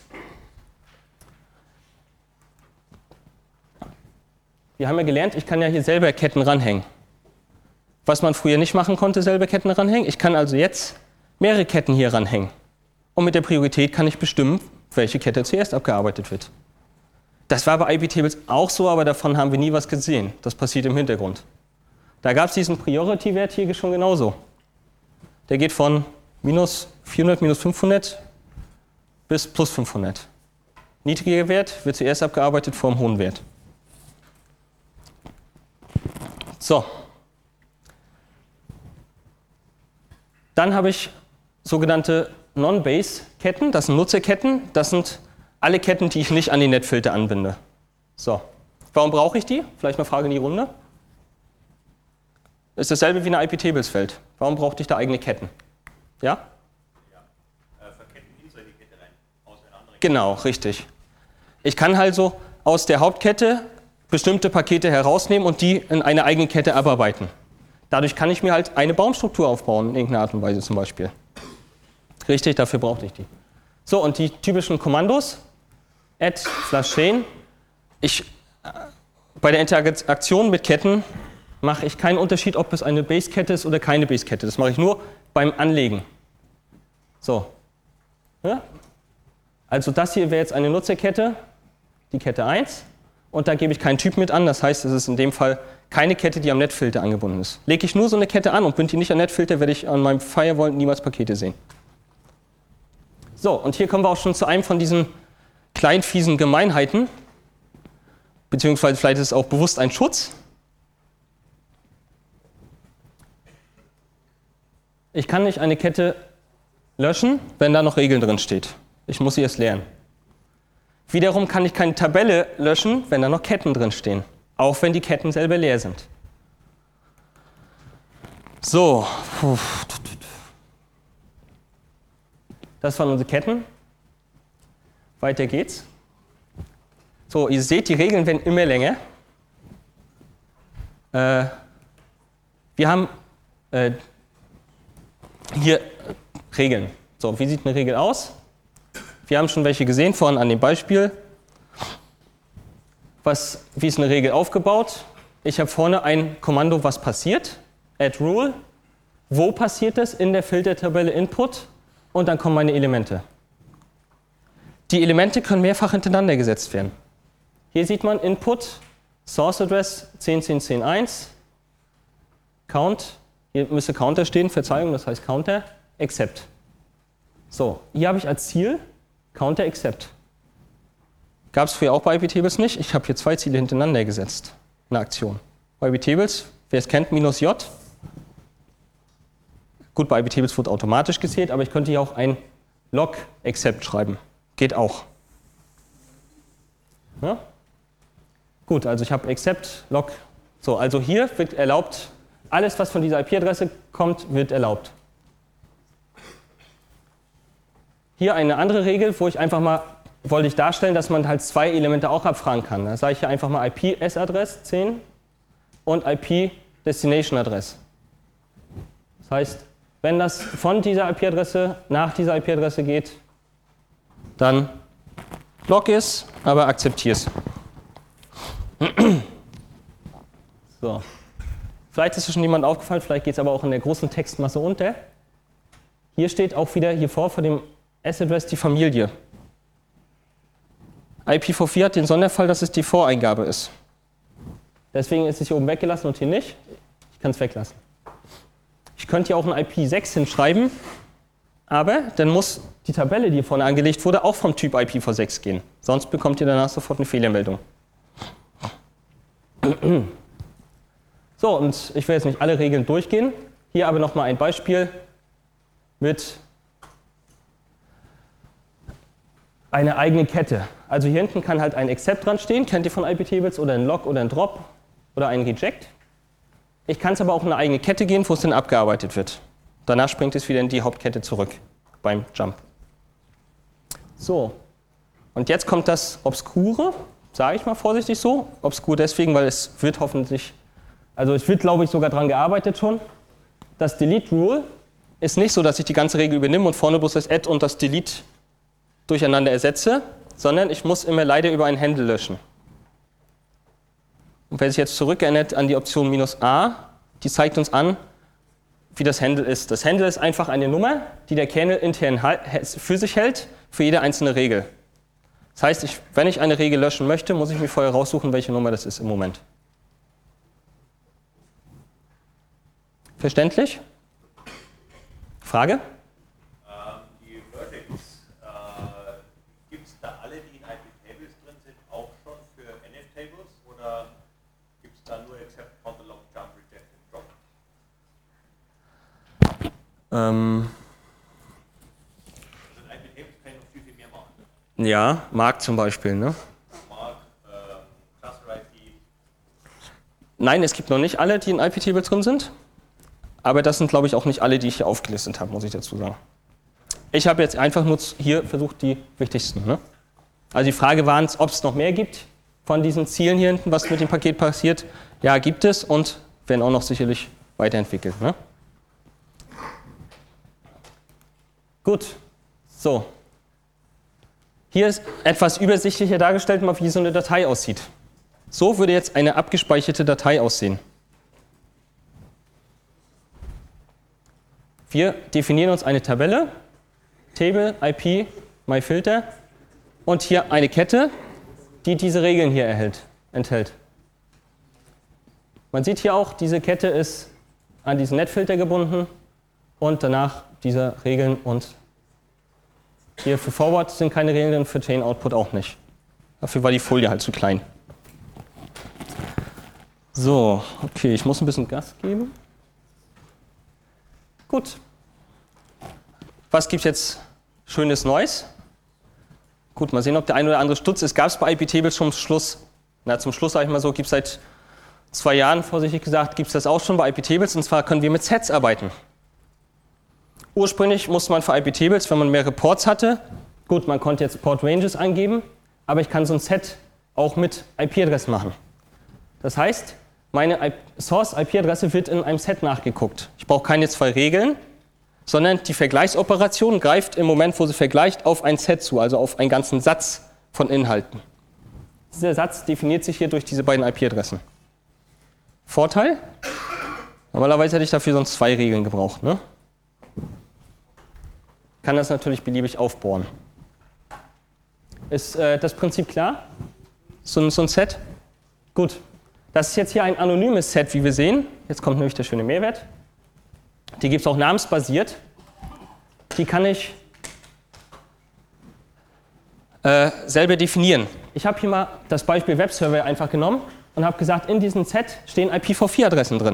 haben ja gelernt, ich kann ja hier selber Ketten ranhängen. Was man früher nicht machen konnte, selber Ketten ranhängen. Ich kann also jetzt mehrere Ketten hier ranhängen. Und mit der Priorität kann ich bestimmen, welche Kette zuerst abgearbeitet wird. Das war bei IPTables auch so, aber davon haben wir nie was gesehen. Das passiert im Hintergrund. Da gab es diesen Priority-Wert hier schon genauso. Der geht von minus 400, minus 500 bis plus 500. Niedriger Wert wird zuerst abgearbeitet vor dem hohen Wert. So. Dann habe ich sogenannte Non-Base-Ketten, das sind Nutzerketten, das sind alle Ketten, die ich nicht an den Netfilter anbinde. So. Warum brauche ich die? Vielleicht mal Frage in die Runde. Ist dasselbe wie eine IPTables-Feld. Warum brauchte ich da eigene Ketten? Ja? Verketten inside die Kette rein, aus einer anderen Kette. Genau, richtig. Ich kann also aus der Hauptkette bestimmte Pakete herausnehmen und die in eine eigene Kette abarbeiten. Dadurch kann ich mir halt eine Baumstruktur aufbauen, in irgendeiner Art und Weise zum Beispiel. Richtig, dafür brauchte ich die. So, und die typischen Kommandos, add/chain. Bei der Interaktion mit Ketten mache ich keinen Unterschied, ob es eine Base-Kette ist oder keine Base-Kette. Das mache ich nur beim Anlegen. So. Ja? Also das hier wäre jetzt eine Nutzerkette, die Kette 1. Und da gebe ich keinen Typ mit an. Das heißt, es ist in dem Fall keine Kette, die am Netfilter angebunden ist. Lege ich nur so eine Kette an und binde die nicht an Netfilter, werde ich an meinem Firewall niemals Pakete sehen. So, und hier kommen wir auch schon zu einem von diesen kleinen fiesen Gemeinheiten. Beziehungsweise vielleicht ist es auch bewusst ein Schutz. Ich kann nicht eine Kette löschen, wenn da noch Regeln drin steht. Ich muss sie erst lernen. Wiederum kann ich keine Tabelle löschen, wenn da noch Ketten drin stehen. Auch wenn die Ketten selber leer sind. So. Das waren unsere Ketten. Weiter geht's. So, ihr seht, die Regeln werden immer länger. Wir haben hier Regeln. So, wie sieht eine Regel aus? Wir haben schon welche gesehen, vorhin an dem Beispiel. Wie ist eine Regel aufgebaut? Ich habe vorne ein Kommando, was passiert. Add Rule. Wo passiert es? In der Filtertabelle Input. Und dann kommen meine Elemente. Die Elemente können mehrfach hintereinander gesetzt werden. Hier sieht man Input, Source Address 10.10.10.1, Count, hier müsste Counter stehen, Verzeihung, das heißt Counter, Accept. So, hier habe ich als Ziel Counter Accept. Gab es früher auch bei iptables nicht. Ich habe hier 2 Ziele hintereinander gesetzt. Eine Aktion. Bei iptables, wer es kennt, -j. Gut, bei iptables wird automatisch gezählt, aber ich könnte hier auch ein log-except schreiben. Geht auch. Ja? Gut, also ich habe except log. So, also hier wird erlaubt, alles was von dieser IP-Adresse kommt, wird erlaubt. Hier eine andere Regel, wo ich einfach mal, wollte ich darstellen, dass man halt 2 Elemente auch abfragen kann. Da sage ich hier einfach mal IP-S-Adress 10 und IP-Destination-Adress. Das heißt, wenn das von dieser IP-Adresse nach dieser IP-Adresse geht, dann log es, aber akzeptiere es. So. Vielleicht ist es schon jemand aufgefallen, vielleicht geht es aber auch in der großen Textmasse unter. Hier steht auch wieder hier vor dem S-Address die Familie. IPv4 hat den Sonderfall, dass es die Voreingabe ist. Deswegen ist es hier oben weggelassen und hier nicht. Ich kann es weglassen. Ich könnte hier auch ein IP6 hinschreiben, aber dann muss die Tabelle, die hier vorne angelegt wurde, auch vom Typ IPv6 gehen. Sonst bekommt ihr danach sofort eine Fehlermeldung. So, und ich will jetzt nicht alle Regeln durchgehen. Hier aber nochmal ein Beispiel mit einer eigenen Kette. Also hier hinten kann halt ein Except dran stehen, kennt ihr von iptables, oder ein Log oder ein Drop oder ein Reject. Ich kann es aber auch in eine eigene Kette gehen, wo es dann abgearbeitet wird. Danach springt es wieder in die Hauptkette zurück beim Jump. So, und jetzt kommt das Obskure, sage ich mal vorsichtig so. Obskur deswegen, weil es wird hoffentlich, also es wird glaube ich sogar dran gearbeitet schon. Das Delete Rule ist nicht so, dass ich die ganze Regel übernehme und vorne bloß das Add und das Delete durcheinander ersetze, sondern ich muss immer leider über ein Handle löschen. Und wer sich jetzt zurückerinnert an die Option -a, die zeigt uns an, wie das Handle ist. Das Handle ist einfach eine Nummer, die der Kernel intern für sich hält, für jede einzelne Regel. Das heißt, wenn ich eine Regel löschen möchte, muss ich mir vorher raussuchen, welche Nummer das ist im Moment. Verständlich? Frage? Die Verdicts, gibt es da alle, die in iptables drin sind, auch schon für nftables oder gibt es da nur except for the long jump, reject and drop? Also in iptables kann ich noch viel mehr machen. Ja, Mark zum Beispiel, ne? Mark, Cluster IP. Nein, es gibt noch nicht alle, die in iptables drin sind. Aber das sind, glaube ich, auch nicht alle, die ich hier aufgelistet habe, muss ich dazu sagen. Ich habe jetzt einfach nur hier versucht, die wichtigsten. Ne? Also die Frage war, ob es noch mehr gibt von diesen Zielen hier hinten, was mit dem Paket passiert. Ja, gibt es und werden auch noch sicherlich weiterentwickelt. Ne? Gut, so. Hier ist etwas übersichtlicher dargestellt, mal wie so eine Datei aussieht. So würde jetzt eine abgespeicherte Datei aussehen. Wir definieren uns eine Tabelle, Table, IP, myFilter und hier eine Kette, die diese Regeln hier enthält. Man sieht hier auch, diese Kette ist an diesen Netfilter gebunden und danach diese Regeln und hier für Forward sind keine Regeln, für Chain Output auch nicht. Dafür war die Folie halt zu klein. So, okay, ich muss ein bisschen Gas geben. Gut. Was gibt es jetzt schönes Neues? Gut, mal sehen, ob der ein oder andere Stutz ist. Gab es bei iptables schon zum Schluss? Na, zum Schluss sage ich mal so, gibt es seit 2 Jahren, vorsichtig gesagt, gibt es das auch schon bei iptables. Und zwar können wir mit Sets arbeiten. Ursprünglich musste man für iptables, wenn man mehrere Ports hatte, gut, man konnte jetzt Port Ranges eingeben, aber ich kann so ein Set auch mit IP-Adressen machen. Das heißt, meine Source-IP-Adresse wird in einem Set nachgeguckt. Ich brauche keine 2 Regeln, sondern die Vergleichsoperation greift im Moment, wo sie vergleicht, auf ein Set zu, also auf einen ganzen Satz von Inhalten. Dieser Satz definiert sich hier durch diese beiden IP-Adressen. Vorteil? Normalerweise hätte ich dafür sonst 2 Regeln gebraucht. Ne? Kann das natürlich beliebig aufbohren. Ist das Prinzip klar? So ein Set? Gut. Das ist jetzt hier ein anonymes Set, wie wir sehen. Jetzt kommt nämlich der schöne Mehrwert. Die gibt es auch namensbasiert. Die kann ich selber definieren. ich habe hier mal das Beispiel Webserver einfach genommen und habe gesagt, in diesem Set stehen IPv4-Adressen drin.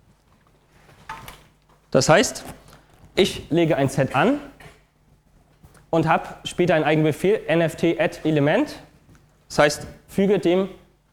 Das heißt, ich lege ein Set an und habe später einen eigenen Befehl, nft-add-element. Das heißt, füge dem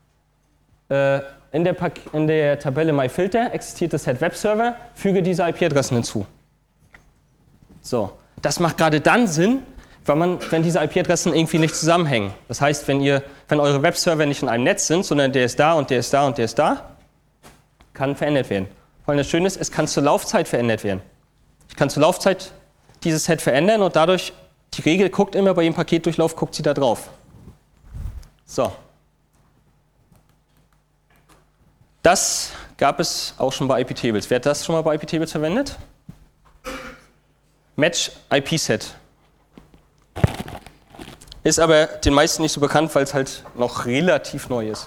in der Tabelle myFilter existiert das Set Webserver, füge diese IP-Adressen hinzu. So, das macht gerade dann Sinn, wenn diese IP-Adressen irgendwie nicht zusammenhängen. Das heißt, wenn eure Webserver nicht in einem Netz sind, sondern der ist da und der ist da und der ist da, kann verändert werden. Vor allem das Schöne ist, es kann zur Laufzeit verändert werden. Ich kann zur Laufzeit dieses Set verändern und dadurch, die Regel guckt immer bei jedem Paketdurchlauf, guckt sie da drauf. So. Das gab es auch schon bei iptables. Wer hat das schon mal bei iptables verwendet? Match IP-Set. Ist aber den meisten nicht so bekannt, weil es halt noch relativ neu ist.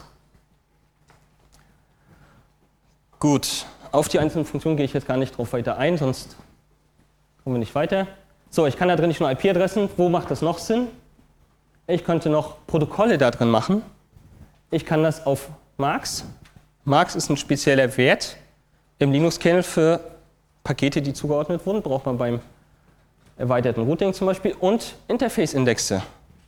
Gut, auf die einzelnen Funktionen gehe ich jetzt gar nicht drauf weiter ein, sonst kommen wir nicht weiter. So, ich kann da drin nicht nur IP-Adressen. Wo macht das noch Sinn? Ich könnte noch Protokolle da drin machen. Ich kann das auf MARCs. MARCs ist ein spezieller Wert im Linux-Kernel für Pakete, die zugeordnet wurden. Braucht man beim erweiterten Routing zum Beispiel. Und Interface-Indexe.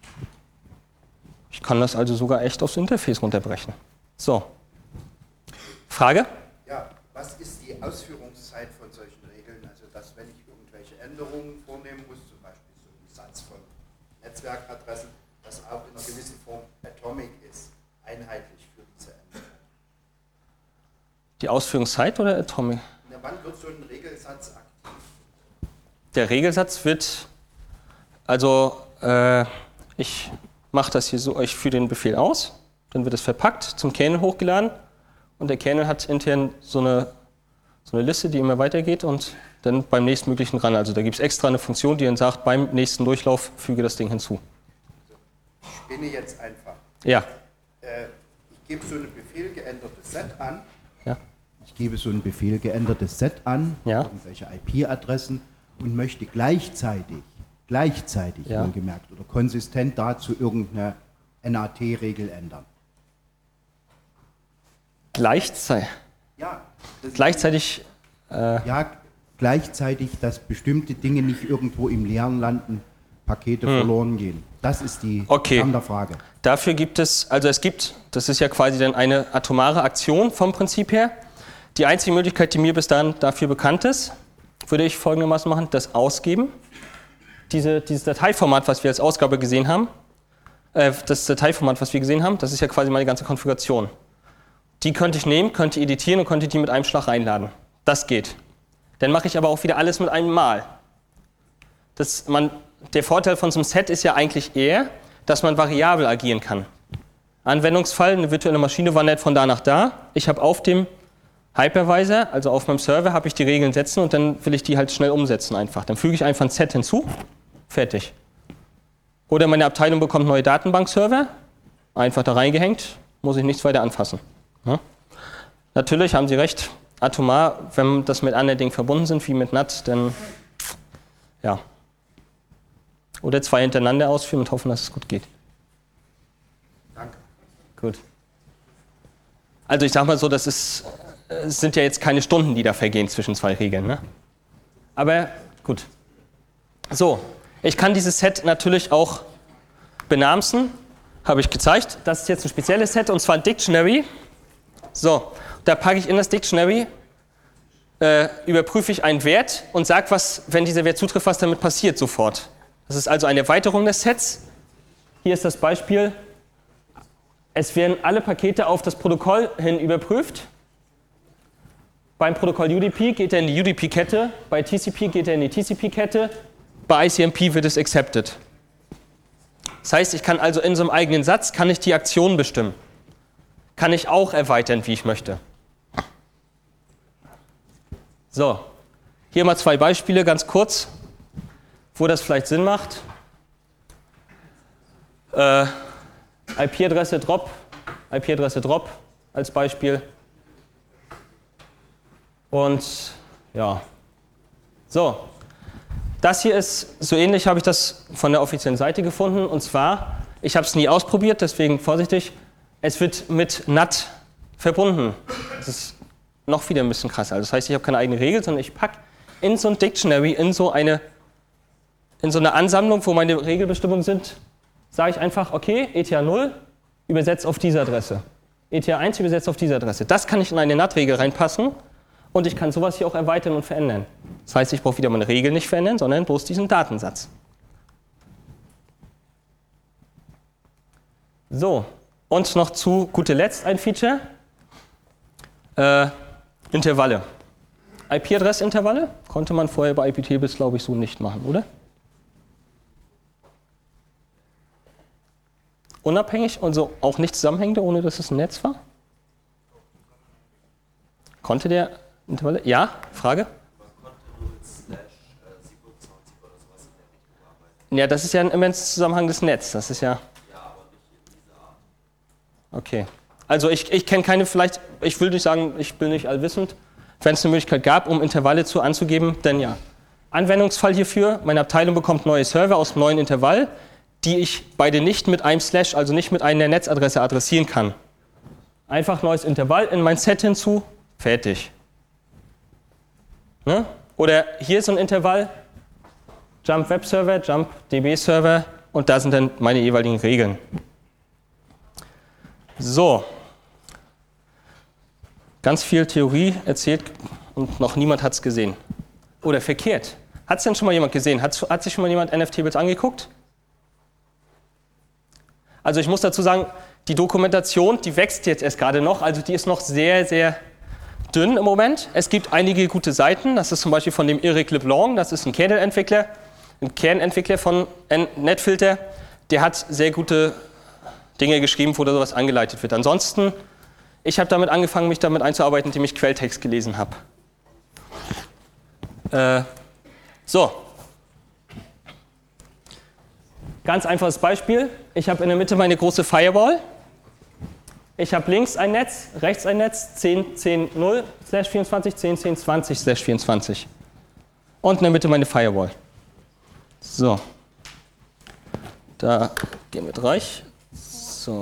Ich kann das also sogar echt aufs Interface runterbrechen. So. Frage? Ja, was ist die Ausführungszeit von solchen Regeln? Also, dass wenn ich irgendwelche Änderungen vornehmen muss, zum Beispiel so ein Satz von Netzwerkadressen, das auch in einer gewissen Form atomic ist, einheitlich für diese Änderung. Die Ausführungszeit oder atomic? Na, wann wird so ein Regelsatz aktiv? Der Regelsatz wird, also ich mache das hier so, ich führe den Befehl aus, dann wird es verpackt, zum Kernel hochgeladen und der Kernel hat intern so eine Liste, die immer weitergeht und dann beim nächstmöglichen ran. Also da gibt es extra eine Funktion, die dann sagt, beim nächsten Durchlauf füge das Ding hinzu. Ich spinne jetzt einfach. Ja. Ich gebe so einen Befehl geändertes Set an. Ja. Ich gebe so einen Befehl geändertes Set an, Ja. irgendwelche IP-Adressen und möchte gleichzeitig Ja. wohlgemerkt oder konsistent dazu irgendeine NAT-Regel ändern. Gleichzeitig, Ja, gleichzeitig, dass bestimmte Dinge nicht irgendwo im Leeren landen, Pakete verloren gehen. Das ist die Frage. Dafür gibt es, das ist ja quasi dann eine atomare Aktion vom Prinzip her. Die einzige Möglichkeit, die mir bis dahin dafür bekannt ist, würde ich folgendermaßen machen, das Ausgeben. Dieses Dateiformat, was wir als Ausgabe gesehen haben, das ist ja quasi meine ganze Konfiguration. Die könnte ich nehmen, könnte editieren und könnte die mit einem Schlag reinladen. Das geht. Dann mache ich aber auch wieder alles mit einem Mal. Der Vorteil von so einem Set ist ja eigentlich eher, dass man variabel agieren kann. Anwendungsfall, eine virtuelle Maschine wandert von da nach da. Ich habe auf dem Hypervisor, also auf meinem Server, habe ich die Regeln setzen und dann will ich die halt schnell umsetzen einfach. Dann füge ich einfach ein Set hinzu, fertig. Oder meine Abteilung bekommt neue Datenbankserver, einfach da reingehängt, muss ich nichts weiter anfassen. Ja? Natürlich haben Sie recht, atomar, wenn das mit anderen Dingen verbunden sind, wie mit NAT, dann ja. Oder zwei hintereinander ausführen und hoffen, dass es gut geht. Danke. Gut. Also ich sag mal so, es sind ja jetzt keine Stunden, die da vergehen zwischen zwei Regeln. Ne? Aber gut. So, ich kann dieses Set natürlich auch benamsen. Habe ich gezeigt. Das ist jetzt ein spezielles Set und zwar ein Dictionary. So, da packe ich in das Dictionary, überprüfe ich einen Wert und sage, wenn dieser Wert zutrifft, was damit passiert sofort. Das ist also eine Erweiterung des Sets. Hier ist das Beispiel. Es werden alle Pakete auf das Protokoll hin überprüft. Beim Protokoll UDP geht er in die UDP-Kette, bei TCP geht er in die TCP-Kette, bei ICMP wird es accepted. Das heißt, ich kann also in so einem eigenen Satz, kann ich die Aktion bestimmen. Kann ich auch erweitern, wie ich möchte. So, hier mal zwei Beispiele, ganz kurz, wo das vielleicht Sinn macht. IP-Adresse Drop als Beispiel. Und ja, so, das hier ist, so ähnlich habe ich das von der offiziellen Seite gefunden, und zwar Ich habe es nie ausprobiert, deswegen vorsichtig. Es wird mit NAT verbunden. Das ist noch wieder ein bisschen krasser. Also das heißt, ich habe keine eigene Regel, sondern ich packe in so ein Dictionary, in so eine Ansammlung, wo meine Regelbestimmungen sind, sage ich einfach, okay, ETH 0 übersetzt auf diese Adresse. ETH 1 übersetzt auf diese Adresse. Das kann ich in eine NAT-Regel reinpassen und ich kann sowas hier auch erweitern und verändern. Das heißt, ich brauche wieder meine Regel nicht verändern, sondern bloß diesen Datensatz. So, und noch zu guter Letzt ein Feature. Intervalle. IP-Adressintervalle konnte man vorher bei IP-Tables, glaube ich, so nicht machen, oder? Unabhängig, also auch nicht zusammenhängende, ohne dass es ein Netz war? Konnte der Intervalle? Ja, Frage? Man konnte nur mit /27 oder sowas in der Richtung arbeiten. Ja, das ist ja ein immenser Zusammenhang des Netzes. Das ist ja. Ja, aber nicht in dieser Art. Okay. Also ich kenne keine, vielleicht, ich will nicht sagen, ich bin nicht allwissend. Wenn es eine Möglichkeit gab, um Intervalle anzugeben, dann ja. Anwendungsfall hierfür, meine Abteilung bekommt neue Server aus einem neuen Intervall, die ich beide nicht mit einem Slash, also nicht mit einer Netzadresse adressieren kann. Einfach neues Intervall in mein Set hinzu, fertig. Ne? Oder hier ist ein Intervall, Jump Web Server, Jump DB Server und da sind dann meine jeweiligen Regeln. So. Ganz viel Theorie erzählt und noch niemand hat es gesehen. Oder verkehrt. Hat es denn schon mal jemand gesehen? Hat sich schon mal jemand NF-Tables angeguckt? Also ich muss dazu sagen, die Dokumentation, die wächst jetzt erst gerade noch, also die ist noch sehr, sehr dünn im Moment. Es gibt einige gute Seiten, das ist zum Beispiel von dem Eric LeBlanc, das ist ein Kernentwickler von NetFilter, der hat sehr gute Dinge geschrieben, wo da sowas angeleitet wird. Ansonsten, ich habe damit angefangen, mich damit einzuarbeiten, indem ich Quelltext gelesen habe. So. Ganz einfaches Beispiel. Ich habe in der Mitte meine große Firewall. Ich habe links ein Netz, rechts ein Netz, 10.10.0/24, 10.10.20/24. Und in der Mitte meine Firewall. So. Da gehen wir reich. So.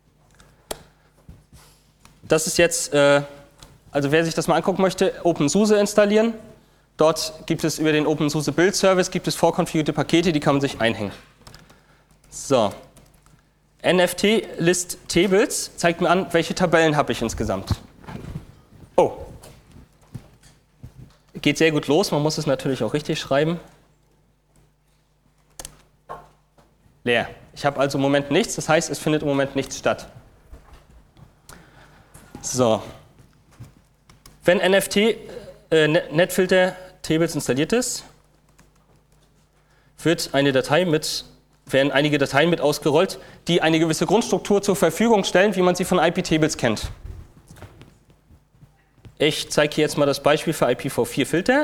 Das ist jetzt, also wer sich das mal angucken möchte, OpenSUSE installieren. Dort gibt es über den OpenSUSE Build Service gibt es vorkonfigurierte Pakete, die kann man sich einhängen. So. NFT List Tables zeigt mir an, welche Tabellen habe ich insgesamt. Oh. Geht sehr gut los, man muss es natürlich auch richtig schreiben. Leer. Ich habe also im Moment nichts, das heißt, es findet im Moment nichts statt. So. Wenn NetFilter Tables installiert ist, werden einige Dateien mit ausgerollt, die eine gewisse Grundstruktur zur Verfügung stellen, wie man sie von IP-Tables kennt. Ich zeige hier jetzt mal das Beispiel für IPv4 Filter.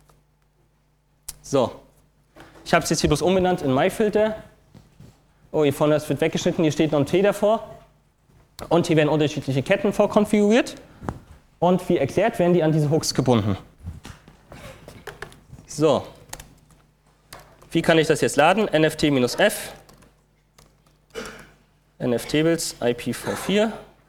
So. Ich habe es jetzt hier bloß umbenannt in MyFilter. Oh, hier vorne das wird weggeschnitten, hier steht noch ein T davor. Und hier werden unterschiedliche Ketten vorkonfiguriert. Und wie erklärt, werden die an diese Hooks gebunden. So. Wie kann ich das jetzt laden? nft-f, nftables, IPv4,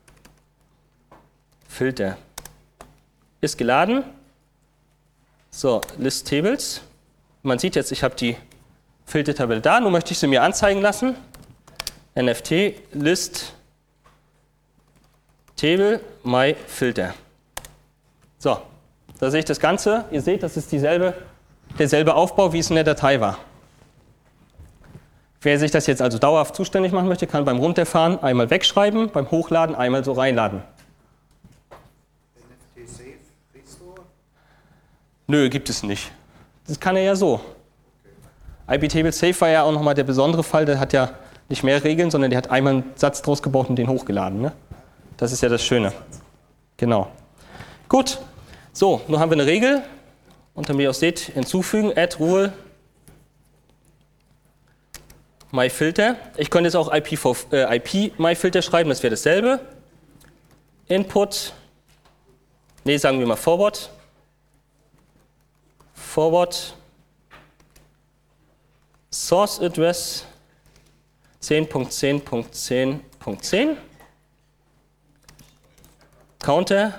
Filter. Ist geladen. So, List Tables. Man sieht jetzt, ich habe die Filtertabelle da, nun möchte ich sie mir anzeigen lassen. nft list table my filter. So, da sehe ich das Ganze. Ihr seht, das ist derselbe Aufbau, wie es in der Datei war. Wer sich das jetzt also dauerhaft zuständig machen möchte, kann beim Runterfahren einmal wegschreiben, beim Hochladen einmal so reinladen. NFT Safe Restore? Nö, gibt es nicht. Das kann er ja so. IP-Table Safe war ja auch nochmal der besondere Fall, der hat ja nicht mehr Regeln, sondern der hat einmal einen Satz draus gebaut und den hochgeladen. Ne? Das ist ja das Schöne. Genau. Gut, so, nun haben wir eine Regel. Und damit ihr auch seht, hinzufügen, add rule myFilter. Ich könnte jetzt auch IP myFilter schreiben, das wäre dasselbe. Input, sagen wir mal forward. Forward Source Address 10.10.10.10. Counter.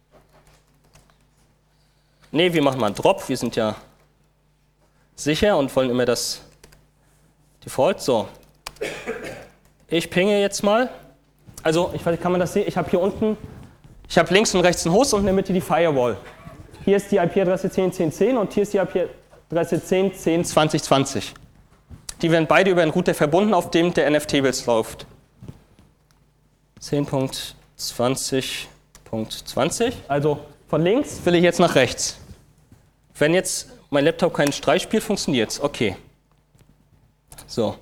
Ne, wir machen mal einen Drop. Wir sind ja sicher und wollen immer das Default. So. Ich pinge jetzt mal. Also, ich weiß, kann man das sehen? Ich habe hier unten, ich habe links und rechts einen Host und in der Mitte die Firewall. Hier ist die IP-Adresse 10.10.10 und hier ist die IP-Adresse 10.10.20.20. Die werden beide über einen Router verbunden, auf dem der NF-Tables läuft. 10.20.20. Also von links will ich jetzt nach rechts. Wenn jetzt mein Laptop keinen Streich spielt, funktioniert es. Okay. So.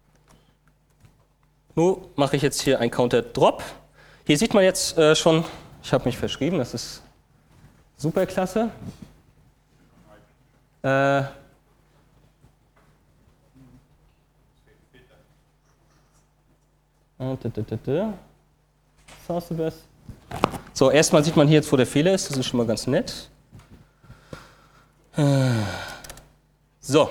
Nun mache ich jetzt hier einen Counter-Drop. Hier sieht man jetzt schon, ich habe mich verschrieben, das ist super klasse. So, erstmal sieht man hier jetzt, wo der Fehler ist, das ist schon mal ganz nett. So.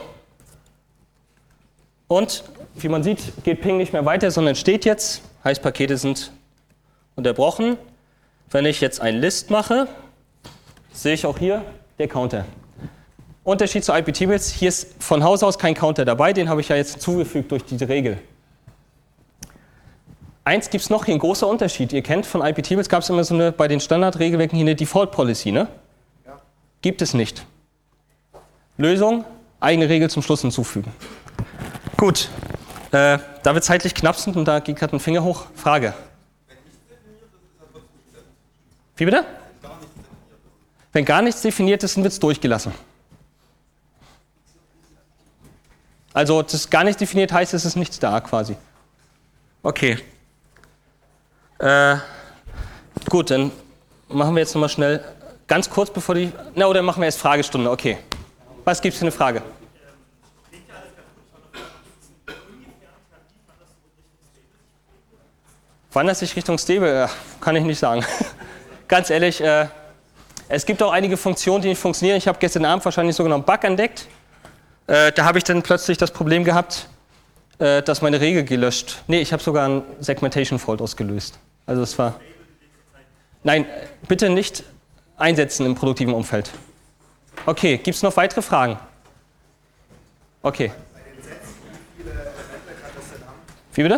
Und wie man sieht, geht Ping nicht mehr weiter, sondern steht jetzt, heißt Pakete sind unterbrochen. Wenn ich jetzt ein List mache, sehe ich auch hier der Counter. Unterschied zu IP-Tables, hier ist von Haus aus kein Counter dabei, den habe ich ja jetzt hinzugefügt durch diese Regel. Eins gibt es noch, hier ein großer Unterschied. Ihr kennt, von IP-Tables gab es immer so eine, bei den Standardregelwerken hier eine Default-Policy, ne? Ja. Gibt es nicht. Lösung, eigene Regel zum Schluss hinzufügen. Gut, da wir zeitlich knapp sind und da geht gerade ein Finger hoch, Frage. Wie bitte? Wenn gar nichts definiert ist, dann wird es durchgelassen. Also das gar nicht definiert heißt, es ist nichts da quasi. Okay. Gut, dann machen wir jetzt nochmal schnell, ganz kurz bevor die, na oder machen wir erst Fragestunde, okay. Was gibt es für eine Frage? Wann das sich Richtung Stable, kann ich nicht sagen. Ganz ehrlich, es gibt auch einige Funktionen, die nicht funktionieren. Ich habe gestern Abend wahrscheinlich sogar noch einen Bug entdeckt. Da habe ich dann plötzlich das Problem gehabt, dass meine Regel gelöscht. Nee, ich habe sogar einen Segmentation Fault ausgelöst. Also es war... Nein, bitte nicht einsetzen im produktiven Umfeld. Okay, gibt es noch weitere Fragen? Okay. Wie bitte?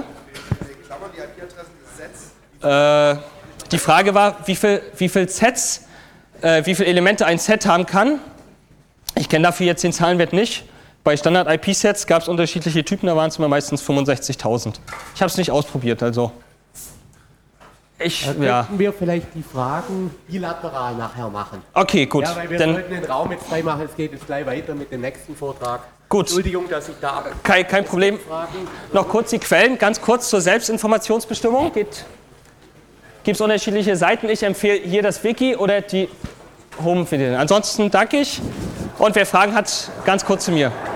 Die Frage war, wie viel Sets, wie viele Elemente ein Set haben kann. Ich kenne dafür jetzt den Zahlenwert nicht. Bei Standard-IP-Sets gab es unterschiedliche Typen, da waren es immer meistens 65.000. Ich habe es nicht ausprobiert, also. Könnten wir vielleicht die Fragen bilateral nachher machen? Okay, gut. Ja, weil wir sollten den Raum jetzt frei machen, es geht jetzt gleich weiter mit dem nächsten Vortrag. Gut. Entschuldigung, dass ich da... Kein Problem. Noch kurz die Quellen, ganz kurz zur Selbstinformationsbestimmung. Gibt es unterschiedliche Seiten. Ich empfehle hier das Wiki oder die Home-Video. Ansonsten danke ich und wer Fragen hat, ganz kurz zu mir.